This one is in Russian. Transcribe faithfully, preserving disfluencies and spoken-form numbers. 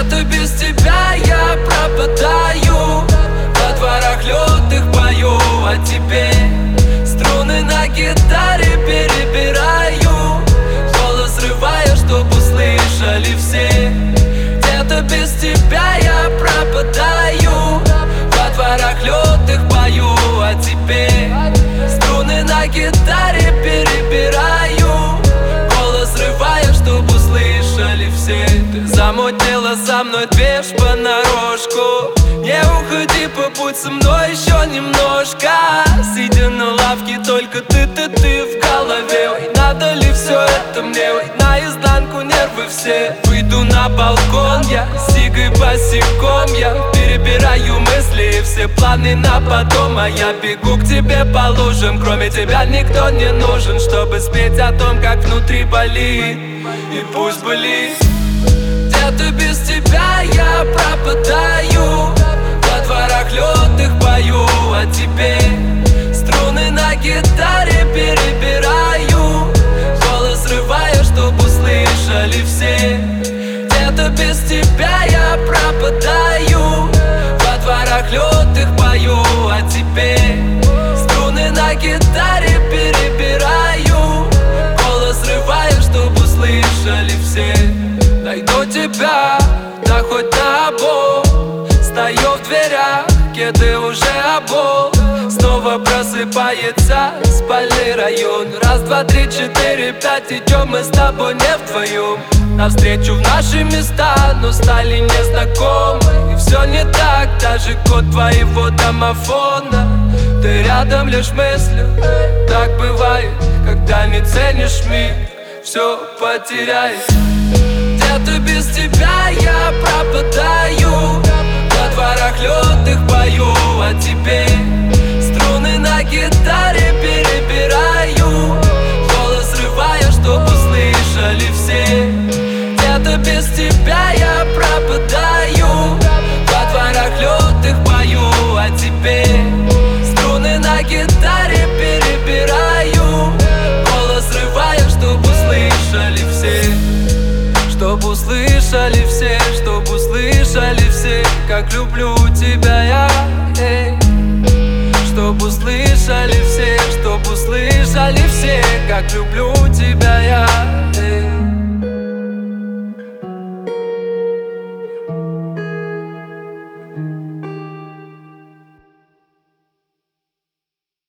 Где-то без тебя я пропадаю, во дворах лютых пою о тебе. Струны на гитаре перебираю, голос срываю, чтоб услышали все. Где-то без тебя я пропадаю, во дворах лютых пою о тебе. Струны на гитаре перебираю, голос срываю, чтоб услышали все. Ты замутила со мной движ понарошку. Не уходи, побудь со мной еще немножко. Сидя на лавке, только ты, ты, ты в голове. Ой, надо ли все это мне? Ой, наизнанку нервы все. Выйду на балкон, я сигой босиком. Я перебираю мысли, все планы на потом. А я бегу к тебе по лужам. Кроме тебя никто не нужен, чтобы спеть о том, как внутри болит. И пусть болит. Где-то без тебя я пропадаю, во дворах лютых пою о тебе. Струны на гитаре перебираю, голос срываю, чтоб услышали все. Где-то без тебя я пропадаю, во дворах лютых пою о тебе. Струны на гитаре перебираю, голос срываю, чтоб услышали все. Найду тебя, да хоть на обум. Стою в дверях, кеды уже обул. Снова просыпается спальный район. Раз, два, три, четыре, пять, идем мы с тобой не вдвоем. Навстречу в наши места, но стали незнакомы. И все не так, даже код твоего домофона. Ты рядом лишь мыслью, так бывает, когда не ценишь миг, все потеряешь. Где-то без тебя я пропадаю, во дворах лютых пою о тебе. Струны на гитаре перебираю, голос срываю, чтоб услышали все. Где-то без тебя я пропадаю, во дворах лютых пою о тебе. Струны на гитаре перебираю, голос срываю, чтоб услышали все. Чтоб услышали все, чтоб услышали все, как люблю тебя я, эй. Чтоб услышали все, чтоб услышали все, как люблю тебя я.